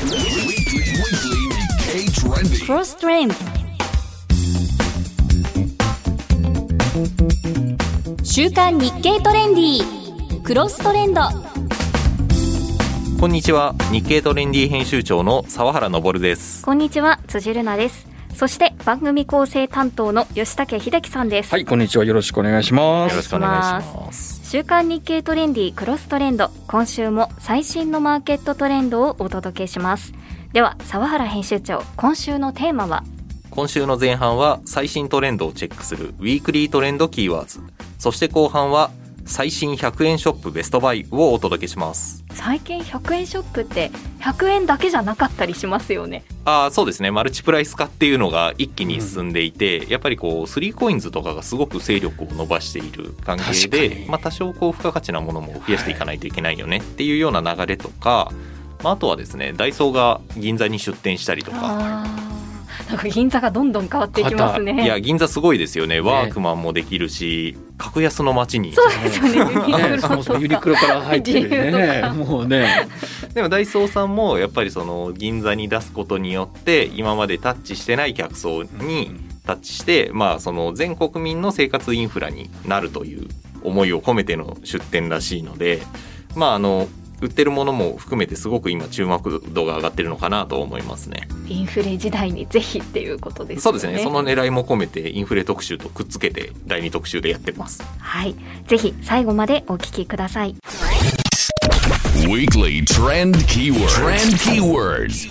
Cross Trend。週刊日経トレンディクロストレンド。 こんにちは、日経トレンディ編集長の澤原昇です。 こんにちは、辻るなです。そして番組構成担当の吉武秀樹さんです。 はい、こんにちは、よろしくお願いします。 よろしくお願いします。 週刊日経トレンディクロストレンド、今週も最新のマーケットトレンドをお届けします。では澤原編集長、今週のテーマは？ 今週の前半は最新トレンドをチェックするウィークリートレンドキーワーズ、そして後半は最新100円ショップベストバイをお届けします。 最近100円ショップって100円だけじゃなかったりしますよね。 そうですね、マルチプライス化っていうのが一気に進んでいて、やっぱりこう3コインズとかがすごく勢力を伸ばしている関係で、多少こう付加価値なものも増やしていかないといけないよねっていうような流れとか、あとはですね、ダイソーが銀座に出店したりとか、 なんか銀座がどんどん変わっていきますね。 いや、銀座すごいですよね。ワークマンもできるし、格安の街に。 そうですよね。 そもそもユニクロから入ってるね。もうね。 でもダイソーさんもやっぱりその銀座に出すことによって今までタッチしてない客層にタッチして、その全国民の生活インフラになるという思いを込めての出店らしいので、売ってるものも含めてすごく今注目度が上がってるのかなと思いますね。 インフレ時代にぜひっていうことですね。 そうですね、その狙いも込めてインフレ特集とくっつけて第2特集でやってます。 はい、ぜひ最後までお聞きください。 Weekly Trend Keywords。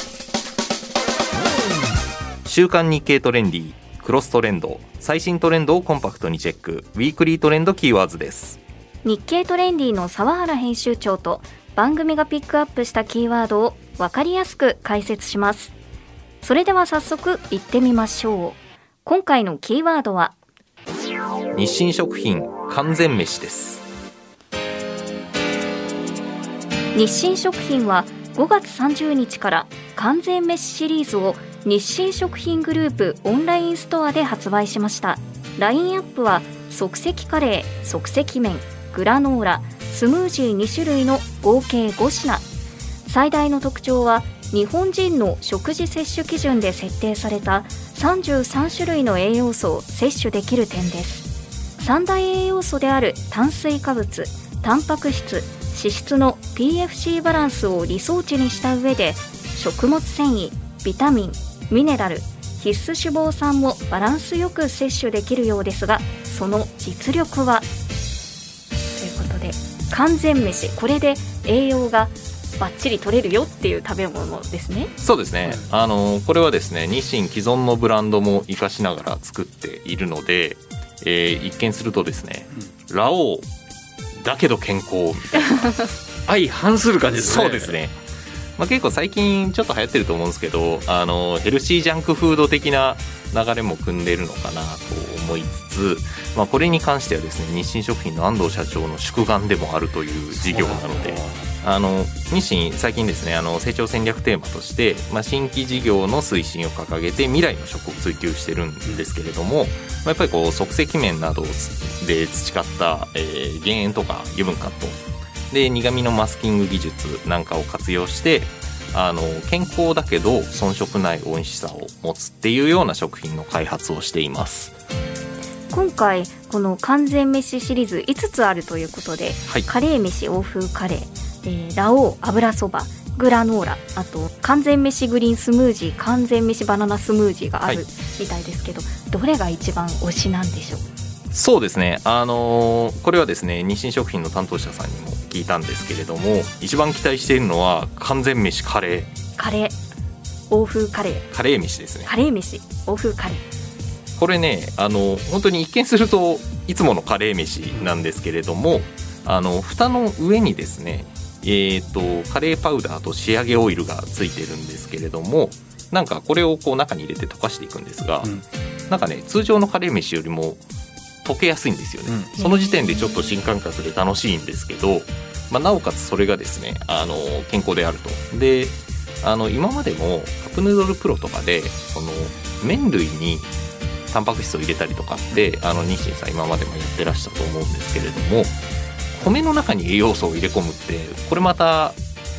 週刊日経トレンディクロストレンド、最新トレンドをコンパクトにチェック、ウィークリートレンドキーワーズです。 日経トレンディの澤原編集長と番組がピックアップしたキーワードを分かりやすく解説します。それでは早速いってみましょう。今回のキーワードは日清食品完全飯です。 日清食品は5月30日から完全飯シリーズを日清食品グループオンラインストアで発売しました。ラインアップは即席カレー、即席麺、グラノーラ、スムージー2種類の合計5品。最大の特徴は日本人の食事摂取基準で設定された33種類の栄養素を摂取できる点です。三大栄養素である炭水化物、タンパク質、脂質の PFC バランスを理想値にした上で、食物繊維、ビタミン、ミネラル、必須脂肪酸もバランスよく摂取できるようですが、その実力はということで、完全飯、これで栄養がバッチリ取れるよっていう食べ物ですね。 そうですね、これはですね、日清既存のブランドも活かしながら作っているので、一見するとですね、ラオウだけど健康みたいな相反する感じですね。 そうですね、結構最近ちょっと流行ってると思うんですけど、ヘルシージャンクフード的な流れも組んでるのかなと思いつつ、これに関してはですね、日清食品の安藤社長の宿願でもあるという事業なので、日清最近ですね、成長戦略テーマとして、新規事業の推進を掲げて未来の食を追求してるんですけれども、やっぱりこう即席麺などで培った、減塩とか油分カットで苦味のマスキング技術なんかを活用して、健康だけど遜色ない美味しさを持つっていうような食品の開発をしています。 今回この完全飯シリーズ5つあるということで、 はい、 カレー飯欧風カレー、ラオウ油そば、グラノーラ、あと完全飯グリーンスムージー、完全飯バナナスムージーがあるみたいですけど、どれが一番推しなんでしょう？ そうですね、これはですね、日清食品の担当者さんにも聞いたんですけれども、一番期待しているのは完全飯カレー欧風カレー、 カレー飯ですね。 カレー飯欧風カレー、 これね、本当に一見するといつものカレー飯なんですけれども、蓋の上にですね、カレーパウダーと仕上げオイルがついてるんですけれども、なんかこれをこう中に入れて溶かしていくんですが、なんかね、通常のカレー飯よりも溶けやすいんですよね、その時点でちょっと新感覚で楽しいんですけど、なおかつそれがですね、健康であると。で、今までもカップヌードルプロとかでその麺類にタンパク質を入れたりとかって日清さん今までもやってらっしゃったと思うんですけれども、米の中に栄養素を入れ込むってこれまた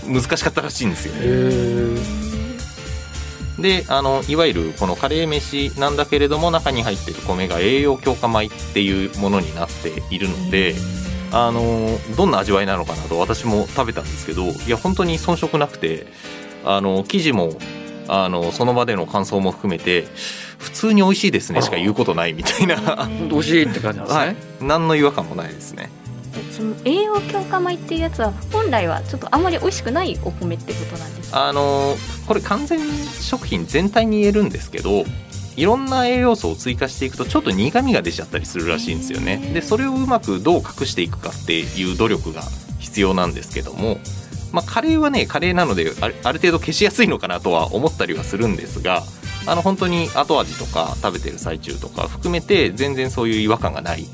難しかったらしいんですよ。 へでいわゆるこのカレー飯なんだけれども、中に入っている米が栄養強化米っていうものになっているので、どんな味わいなのかなと私も食べたんですけど、いや本当に遜色なくて、生地もその場での感想も含めて普通に美味しいですねしか言うことないみたいな本当美味しいって感じなんですね。 はい、何の違和感もないですね。 その栄養強化米っていうやつは本来はちょっとあまり美味しくないお米ってことなんですか？ これ完全食品全体に言えるんですけど、いろんな栄養素を追加していくとちょっと苦みが出ちゃったりするらしいんですよね。でそれをうまくどう隠していくかっていう努力が必要なんですけども、カレーはねカレーなのである程度消しやすいのかなとは思ったりはするんですが、本当に後味とか食べてる最中とか含めて全然そういう違和感がない。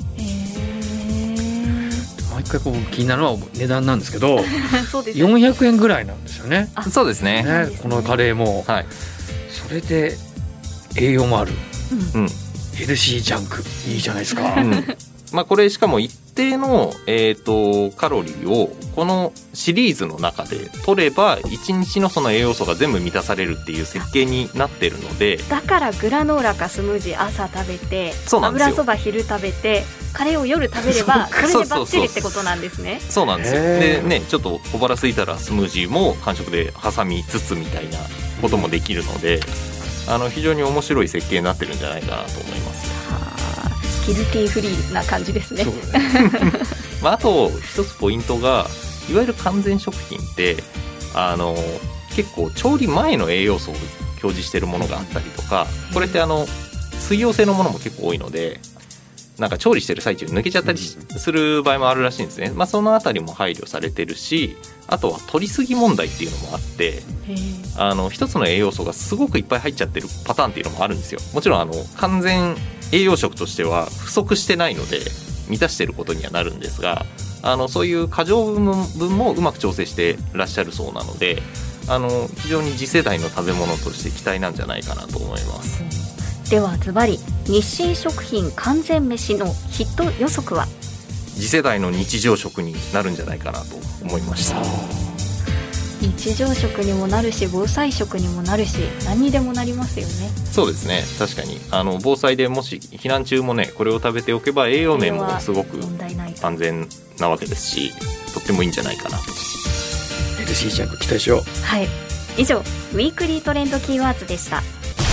毎回こう気になるのは値段なんですけどそうです 400円ぐらいなんですよね。 そうですね。 このカレーも、 はい、 それで栄養もある、 うん、 ヘルシージャンクいいじゃないですか。 これしかも一定の、カロリーをこのシリーズの中で取れば1日のその栄養素が全部満たされるっていう設計になってるので、 だからグラノーラかスムージー朝食べて、 そうなんですよ。 油そば昼食べてカレーを夜食べればそれでバッチリってことなんですね。 そうなんですよ。でね、ちょっと小腹空いたらスムージーも間食で挟みつつみたいなこともできるので、非常に面白い設計になってるんじゃないかなと思います。 ギルティーフリーな感じですね。 あと一つポイントが、いわゆる完全食品って結構調理前の栄養素を表示しているものがあったりとか、これって水溶性のものも結構多いので、なんか調理してる最中に抜けちゃったりする場合もあるらしいんですね。そのあたりも配慮されてるし、あとは取りすぎ問題っていうのもあって、一つの栄養素がすごくいっぱい入っちゃってるパターンっていうのもあるんですよ。もちろん完全栄養食としては不足してないので満たしてることにはなるんですが、そういう過剰分もうまく調整してらっしゃるそうなので、非常に次世代の食べ物として期待なんじゃないかなと思います。 ではズバリ日清食品完全飯のヒット予測は？ 次世代の日常食になるんじゃないかなと思いました。 日常食にもなるし防災食にもなるし何にでもなりますよね。 そうですね、確かに防災でもし避難中もねこれを食べておけば栄養面もすごく安全なわけですし、とってもいいんじゃないかなと。 ヘルシージャンク期待しよう。 はい、以上ウィークリートレンドキーワードでした。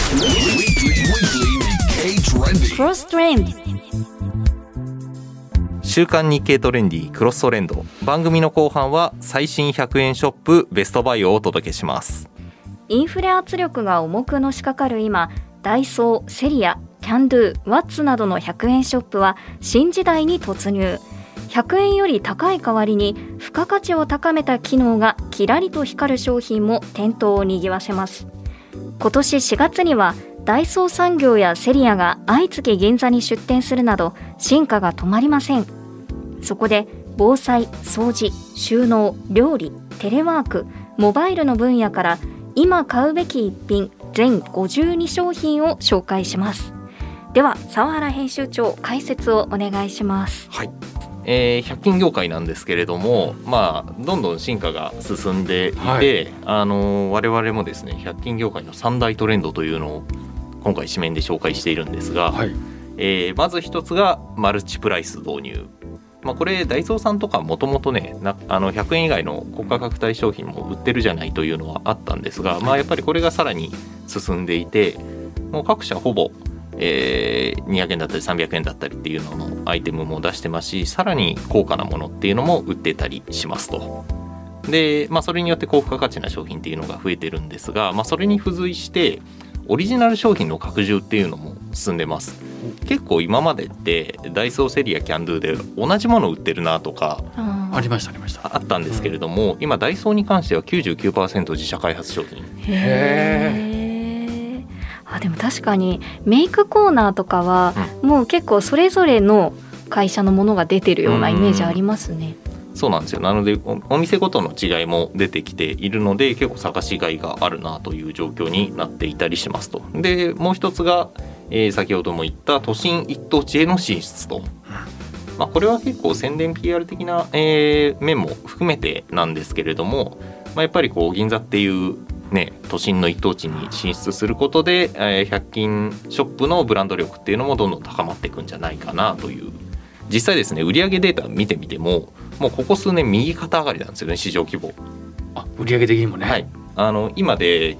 クロストレンド、 週刊日経トレンディクロストレンド。番組の後半は最新100円ショップベストバイをお届けします。 インフレ圧力が重くのしかかる今、ダイソー、セリア、キャンドゥ、ワッツなどの100円ショップは新時代に突入。100円より高い代わりに付加価値を高めた機能がキラリと光る商品も店頭を賑わせます。今年4月にはダイソー産業やセリアが相次ぎ銀座に出店するなど進化が止まりません。そこで防災、掃除、収納、料理、テレワーク、モバイルの分野から今買うべき一品全52商品を紹介します。では澤原編集長、解説をお願いします。 はい、100均業界なんですけれども、どんどん進化が進んでいて、我々もですね100均業界の3大トレンドというのを今回紙面で紹介しているんですが、まず一つがマルチプライス導入。これダイソーさんとかもともとね100円以外の高価格帯商品も売ってるじゃないというのはあったんですが、やっぱりこれがさらに進んでいて、もう各社ほぼ、200円だったり300円だったりっていうののアイテムも出してますし、さらに高価なものっていうのも売ってたりしますと。で、それによって高付加価値な商品っていうのが増えてるんですが、それに付随してオリジナル商品の拡充っていうのも進んでます。結構今までってダイソー、セリア、キャンドゥで同じもの売ってるなとかありましたあったんですけれども、今ダイソーに関しては 99% 自社開発商品。 でも確かにメイクコーナーとかはもう結構それぞれの会社のものが出てるようなイメージありますね。 そうなんですよ。なので お店ごとの違いも出てきているので、結構探しがいがあるなという状況になっていたりしますと。でもう一つが、先ほども言った都心一等地への進出と。これは結構宣伝 PR 的な、面も含めてなんですけれども、 やっぱりこう銀座っていうね、都心の一等地に進出することで、100均ショップのブランド力っていうのもどんどん高まっていくんじゃないかなという。実際ですね、売上データ見てみてももうここ数年右肩上がりなんですよね、市場規模。 売上的にもね、 はい、今で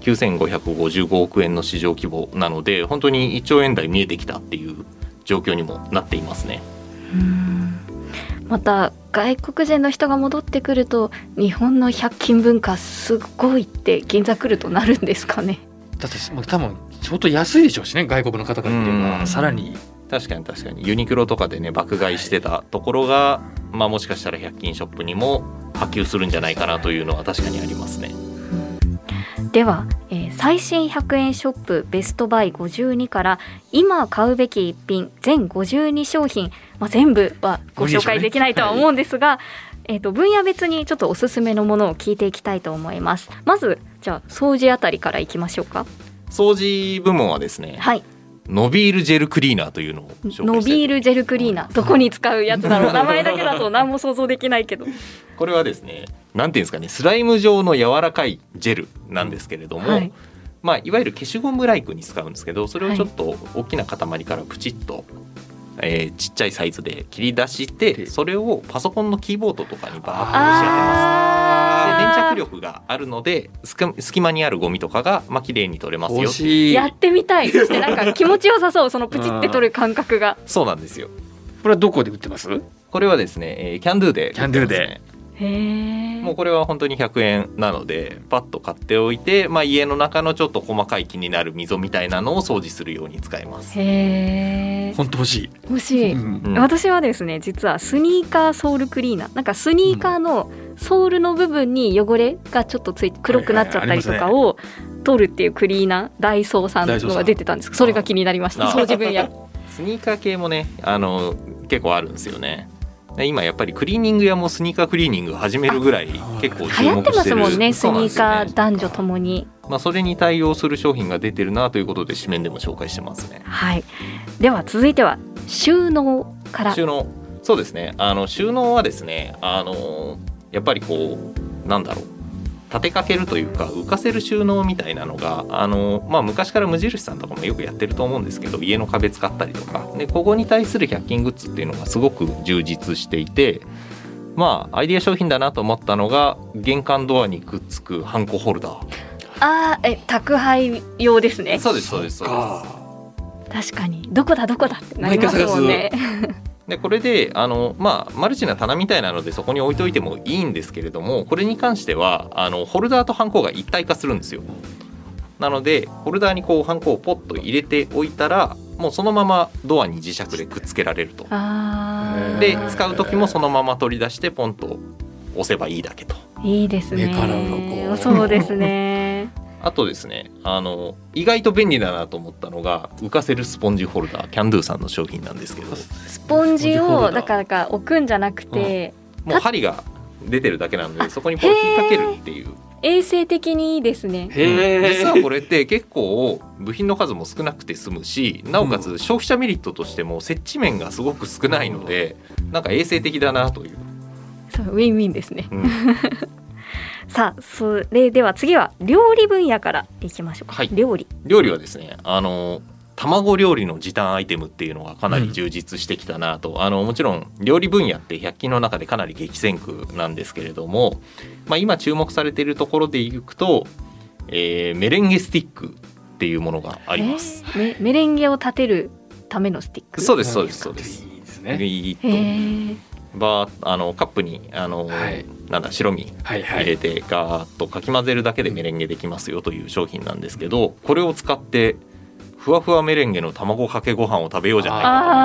9555億円の市場規模なので、本当に1兆円台見えてきたっていう状況にもなっていますね。 また外国人の人が戻ってくると日本の100均文化すごいって銀座来るとなるんですかね。 だって多分相当安いでしょうしね、外国の方から見ればさらに。 確かにユニクロとかでね爆買いしてたところが、もしかしたら100均ショップにも波及するんじゃないかなというのは確かにありますね。 では、最新100円ショップベストバイ52から今買うべき一品全52商品、全部はご紹介できないとは思うんですが、分野別にちょっとおすすめのものを聞いていきたいと思います。まずじゃあ掃除あたりからいきましょうか。 掃除部門はですね、 はい、 ノビールジェルクリーナーというのを紹介したい。 ノビールジェルクリーナー、どこに使うやつだろう。名前だけだと何も想像できないけどこれはですね、なんていうんですかね、スライム状の柔らかいジェルなんですけれども、いわゆる消しゴムライクに使うんですけど、それをちょっと大きな塊からプチッと、ちっちゃいサイズで切り出して、それをパソコンのキーボードとかにバーッと押し当てます。で粘着力があるので隙間にあるゴミとかが綺麗に取れますよ。 やってみたい。そしてなんか気持ちよさそう、そのプチって取る感覚が。 そうなんですよ。 これはどこで売ってます？ これはですね、キャンドゥで売ってますね。 キャンドゥで。 もうこれは本当に100円なのでパッと買っておいて、家の中のちょっと細かい気になる溝みたいなのを掃除するように使います。 本当欲しい、 私はですね、実はスニーカーソールクリーナー、なんかスニーカーのソールの部分に汚れがちょっとついて黒くなっちゃったりとかを取るっていうクリーナー、ダイソーさんのが出てたんですけど、それが気になりました。掃除分野スニーカー系もね、結構あるんですよね。今やっぱりクリーニング屋もスニーカークリーニング始めるぐらい結構注目してる。 流行ってますもんね、スニーカー男女ともに。 それに対応する商品が出てるなということで紙面でも紹介してますね。 はい、では続いては収納から。 そうですね、収納はですね、やっぱりこうなんだろう、立てかけるというか浮かせる収納みたいなのが昔から無印さんとかもよくやってると思うんですけど、家の壁使ったりとかで、ここに対する100均グッズっていうのがすごく充実していて、アイデア商品だなと思ったのが玄関ドアにくっつくハンコホルダー。 宅配用ですね。 そうです確かにどこだってなりますもんね。 でこれでマルチな棚みたいなのでそこに置いといてもいいんですけれども、これに関してはホルダーとハンコが一体化するんですよ。なのでホルダーにこうハンコをポッと入れておいたら、もうそのままドアに磁石でくっつけられると。で使う時もそのまま取り出してポンと押せばいいだけと。 いいですね。 目から鱗。 そうですね。 あとですね、意外と便利だなと思ったのが浮かせるスポンジホルダー、キャンドゥさんの商品なんですけど、 スポンジをだから置くんじゃなくて、 もう針が出てるだけなのでそこにポンと引っ掛けるっていう。 衛生的にいいですね。 実はこれって結構部品の数も少なくて済むし、なおかつ消費者メリットとしても接地面がすごく少ないので、なんか衛生的だなという。 そう、ウィンウィンですね。さあ、それでは次は料理分野からいきましょうか。 はい、 料理はですね、卵料理の時短アイテムっていうのがかなり充実してきたなと、もちろん料理分野って100均の中でかなり激戦区なんですけれども、今注目されているところでいくと、メレンゲスティックっていうものがあります。 メレンゲを立てるためのスティック。 そうです。いいですね。カップに白身入れてガーッとかき混ぜるだけでメレンゲできますよという商品なんですけど、これを使ってふわふわメレンゲの卵かけご飯を食べようじゃない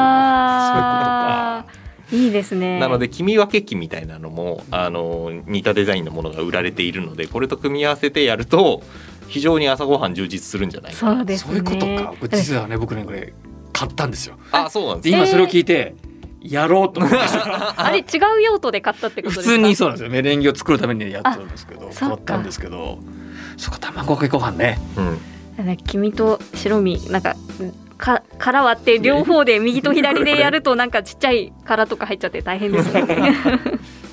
かと。そういうことか。 いいですね。 なので黄身分け器みたいなのも似たデザインのものが売られているので、これと組み合わせてやると非常に朝ごはん充実するんじゃないかな。 そうですね。 そういうことか。実はね、僕ねこれ買ったんですよ。 そうなんです。 今それを聞いてやろうと思ってあれ違う用途で買ったってことですか？ 普通にそうなんですよ。メレンゲを作るためにやってるんですけど、買ったんですけど、そうか、卵かけご飯ね。 黄身と白身なんか殻割って両方で右と左でやるとなんかちっちゃい殻とか入っちゃって大変ですね。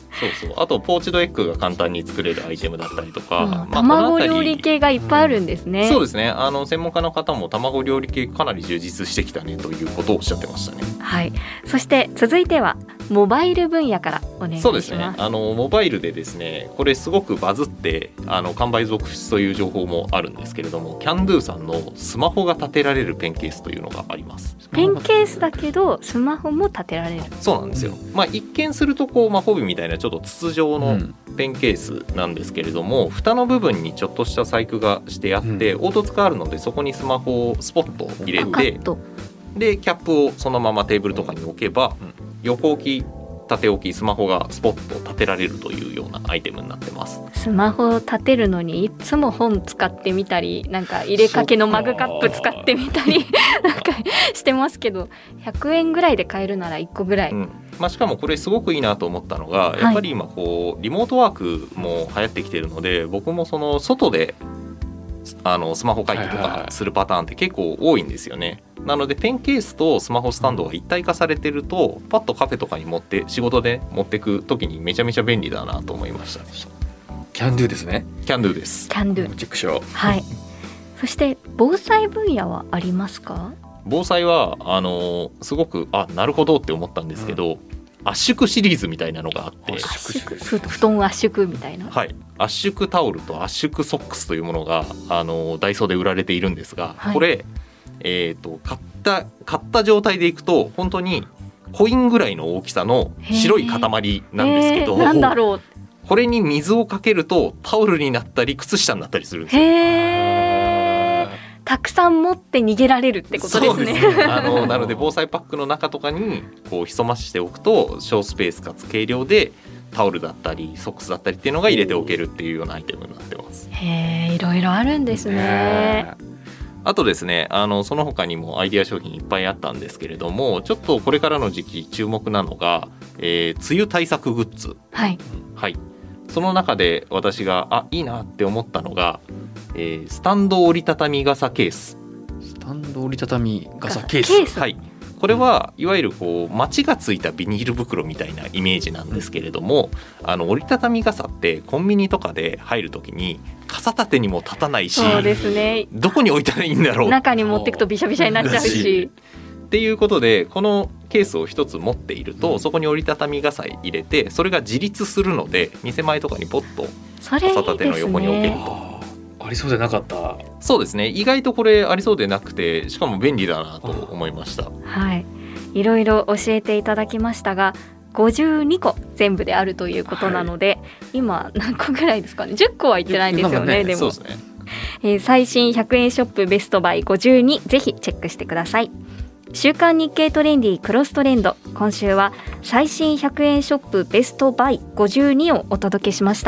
そうあとポーチドエッグが簡単に作れるアイテムだったりとか、 卵料理系がいっぱいあるんですね。 そうですね。専門家の方も卵料理系かなり充実してきたねということをおっしゃってましたね。 はい。そして続いてはモバイル分野からお願いします。 そうですね。モバイルでですね、これすごくバズって完売続出という情報もあるんですけれども、キャンドゥさんのスマホが立てられるペンケースというのがあります。 ペンケースだけどスマホも立てられる。 そうなんですよ。一見するとこうホビみたいなちょっと筒状のペンケースなんですけれども、蓋の部分にちょっとした細工がしてあって、凹凸があるのでそこにスマホをスポッと入れて、でキャップをそのままテーブルとかに置けば、横置き縦置きスマホがスポッと立てられるというようなアイテムになってます。 スマホを立てるのにいつも本使ってみたり、なんか入れかけのマグカップ使ってみたりなんかしてますけど、100円ぐらいで買えるなら1個ぐらい、 しかもこれすごくいいなと思ったのが、やっぱり今こうリモートワークも流行ってきてるので、僕もその外でスマホ会議とかするパターンって結構多いんですよね。なのでペンケースとスマホスタンドが一体化されてると、パッとカフェとかに仕事で持ってく時にめちゃめちゃ便利だなと思いました。 キャンドゥですね。 キャンドゥです。 キャンドゥチェックしよう。 はい。そして防災分野はありますか？ 防災はすごくなるほどって思ったんですけど、圧縮シリーズみたいなのがあって、 布団圧縮みたいな、 はい、圧縮タオルと圧縮ソックスというものがダイソーで売られているんですが、これ、買った状態でいくと本当にコインぐらいの大きさの白い塊なんですけど、 なんだろう、 これに水をかけるとタオルになったり靴下になったりするんですよ。 たくさん持って逃げられるってことですね。 そうですね。なので防災パックの中とかにこう潜ましておくと小スペースかつ軽量でタオルだったりソックスだったりっていうのが入れておけるっていうようなアイテムになってます。 いろいろあるんですね。 あとですね、その他にもアイデア商品いっぱいあったんですけれども、ちょっとこれからの時期注目なのが、梅雨対策グッズ。はい、はい、その中で私がいいなって思ったのが、スタンド折りたたみ傘ケース。 スタンド折りたたみ傘ケース。 はい。これはいわゆるこうマチがついたビニール袋みたいなイメージなんですけれども、折りたたみ傘ってコンビニとかで入るときに傘立てにも立たないし、 そうですね、 どこに置いたらいいんだろう、 中に持っていくとびしゃびしゃになっちゃうしっていうことで、このケースを一つ持っていると、そこに折りたたみ傘入れて、それが自立するので店前とかにポッと傘立ての横に置けると。 ありそうでなかった。 そうですね、意外とこれありそうでなくて、しかも便利だなと思いました。 はい、いろいろ教えていただきましたが、52個全部であるということなので、今何個ぐらいですかね。10個は言ってないんですよね。でもそうですね、 最新100円ショップベストバイ52、ぜひチェックしてください。週刊日経トレンディクロストレンド、今週は最新100円ショップベストバイ52をお届けしました。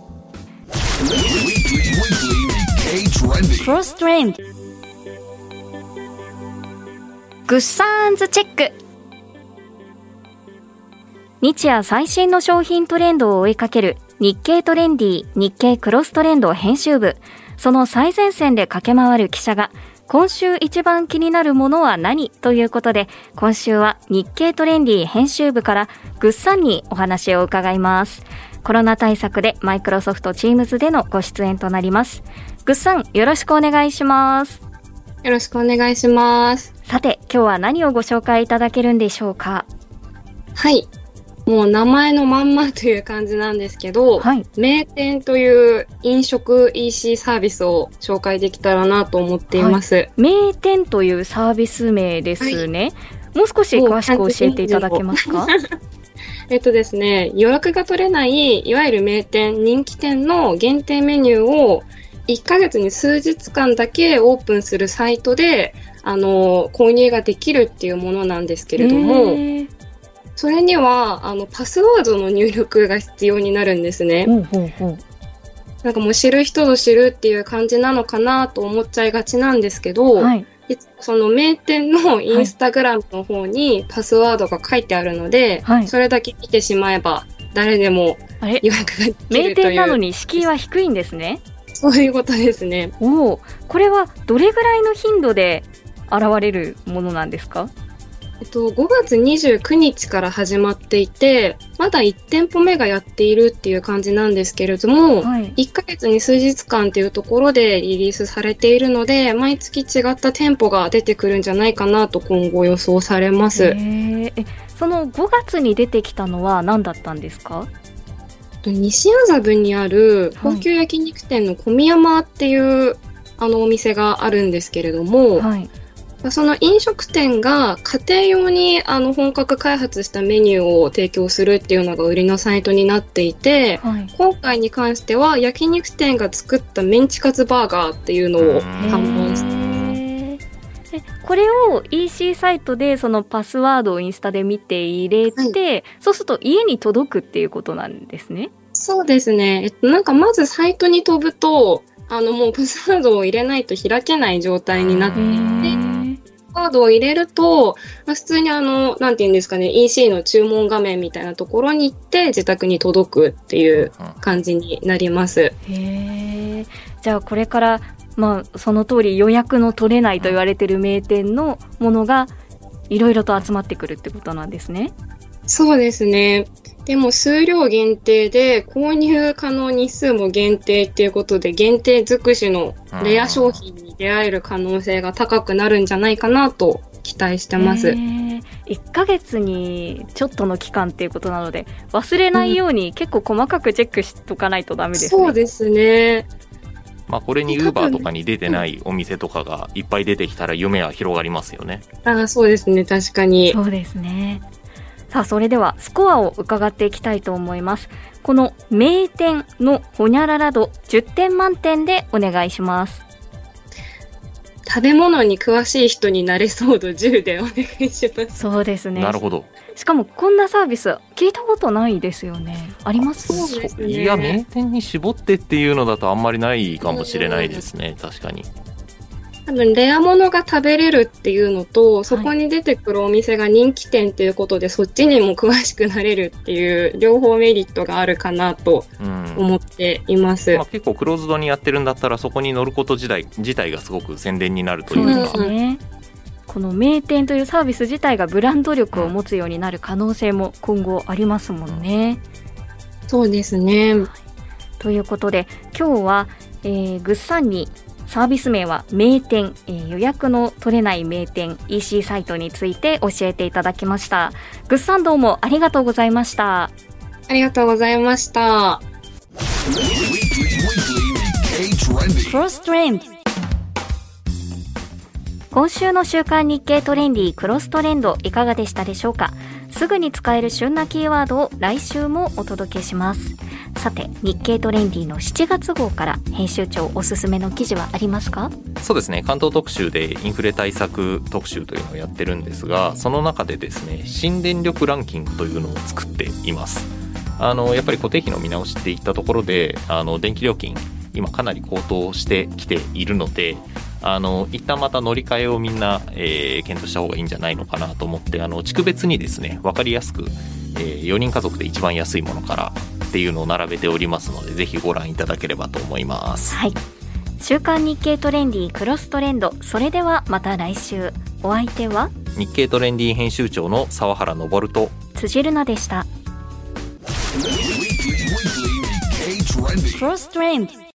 クロストレンドグッサーンズチェック。日夜最新の商品トレンドを追いかける日経トレンディ日経クロストレンド編集部、その最前線で駆け回る記者が、今週一番気になるものは何ということで、今週は日経トレンディ編集部からグッサンにお話を伺います。コロナ対策でマイクロソフトチームズでのご出演となります。グッサン、よろしくお願いします。 よろしくお願いします。 さて、今日は何をご紹介いただけるんでしょうか？ はい、もう名前のまんまという感じなんですけど、はい、名店という飲食 EC サービスを紹介できたらなと思っています。はい、 名店というサービス名ですね。はい、もう少し詳しく教えていただけますか？ ですね、予約が取れないいわゆる名店、人気店の限定メニューを1ヶ月に数日間だけオープンするサイトで購入ができるっていうものなんですけれども、それにはパスワードの入力が必要になるんですね。なんかもう知る人ぞ知るっていう感じなのかなと思っちゃいがちなんですけど、はい、その名店のインスタグラムの方にパスワードが書いてあるので、はい、それだけ見てしまえば誰でも予約ができるという。 名店なのに敷居は低いんですね。 そういうことですね。 これはどれぐらいの頻度で現れるものなんですか？ 5月29日から始まっていて、まだ1店舗目がやっているっていう感じなんですけれども、 はい、 1ヶ月に数日間っていうところでリリースされているので、毎月違った店舗が出てくるんじゃないかなと今後予想されます。 その5月に出てきたのは何だったんですか？ 西麻布にある高級焼肉店の小宮山っていうお店があるんですけれども、 はい、 その飲食店が家庭用に本格開発したメニューを提供するっていうのが売りのサイトになっていて、 はい、 今回に関しては焼肉店が作ったメンチカツバーガーっていうのを販売してます。 これを EC サイトでそのパスワードをインスタで見て入れて、はい、そうすると家に届くっていうことなんですね。 そうですね。なんかまずサイトに飛ぶともうパスワードを入れないと開けない状態になっていて、パスワードを入れると、普通になんていうんですかね、EC の注文画面みたいなところに行って自宅に届くっていう感じになります。 じゃあこれからその通り予約の取れないと言われている名店のものがいろいろと集まってくるってことなんですね。 そうですね。でも数量限定で購入可能日数も限定っていうことで、限定尽くしのレア商品に出会える可能性が高くなるんじゃないかなと期待してます。 1ヶ月にちょっとの期間っていうことなので、忘れないように結構細かくチェックしとかないとダメですね。 そうですね。 これに Uber とかに出てないお店とかがいっぱい出てきたら夢は広がりますよね。 そうですね、確かに。 そうですね。さあ、それではスコアを伺っていきたいと思います。この名店のホニャララ度10点満点でお願いします。 食べ物に詳しい人になれそう度10でお願いします。 そうですね。 なるほど。 しかもこんなサービス聞いたことないですよね。あります？ そうですね。 いや、名店に絞ってっていうのだとあんまりないかもしれないですね。確かに。 多分レアものが食べれるっていうのと、そこに出てくるお店が人気店っていうことで、そっちにも詳しくなれるっていう両方メリットがあるかなと思っています。 結構クローズドにやってるんだったら、そこに乗ること自体がすごく宣伝になるというか。 そうですね。この名店というサービス自体がブランド力を持つようになる可能性も今後ありますもんね。 そうですね。 ということで今日は、ぐっさんにサービス名は名店、予約の取れない名店 EC サイトについて教えていただきました。ぐっさん、どうもありがとうございました。 ありがとうございました。 クロストレンド。今週の週刊日経トレンディクロストレンドいかがでしたでしょうか。すぐに使える旬なキーワードを来週もお届けします。さて、日経トレンディの7月号から編集長おすすめの記事はありますか？ そうですね、関東特集でインフレ対策特集というのをやってるんですが、その中でですね、新電力ランキングというのを作っています。やっぱり固定費の見直しっていったところで、電気料金今かなり高騰してきているので、一旦また乗り換えをみんな、検討した方がいいんじゃないのかなと思って、地区別にですね、分かりやすく、4人家族で一番安いものからっていうのを並べておりますので、ぜひご覧いただければと思います。 はい、週刊日経トレンディクロストレンド、それではまた来週。お相手は日経トレンディ編集長の澤原昇と辻るなでした。クロストレンド